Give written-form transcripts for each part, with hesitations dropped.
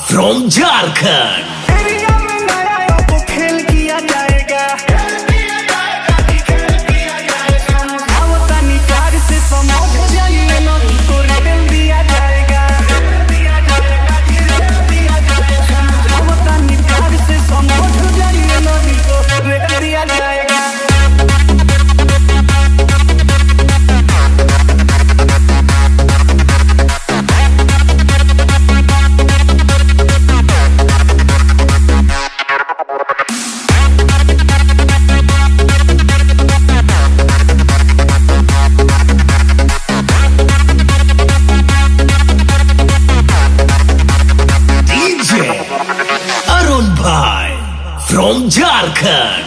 from Jharkhand. From Jharkhand.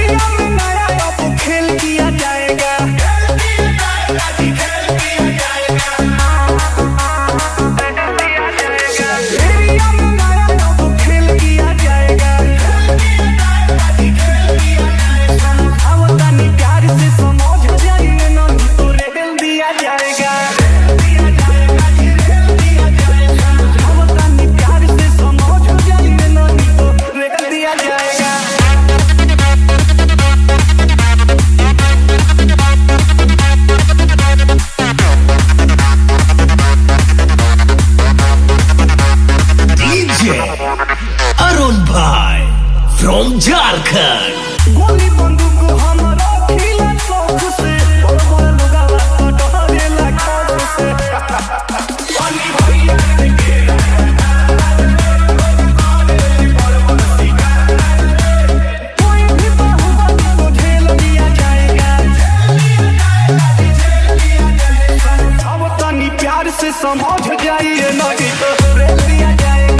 From Jharkhand. गोली बंदूक हमारा खिला शौक से बड़ लोग कटहरेला खौफ से पानी भैया के कोई भी बाहुबली को झेल दिया जाएगा अब तनी प्यार से समझ जाइए नहीं तो रेल दिया जाएगा।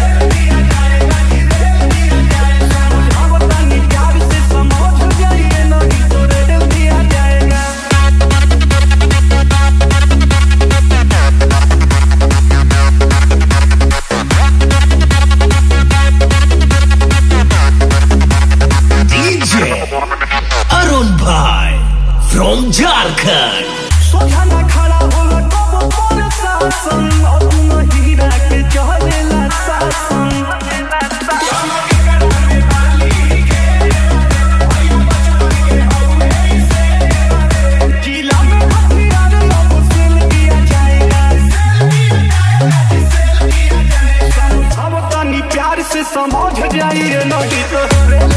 From Jharkhand. सोझा खड़ा होला कबो पर शासन अपना हीरा के चलेला शासन जिला में हथियार अब सेल किया जाएगा अब तनी प्यार से समझ जाइए नहीं तो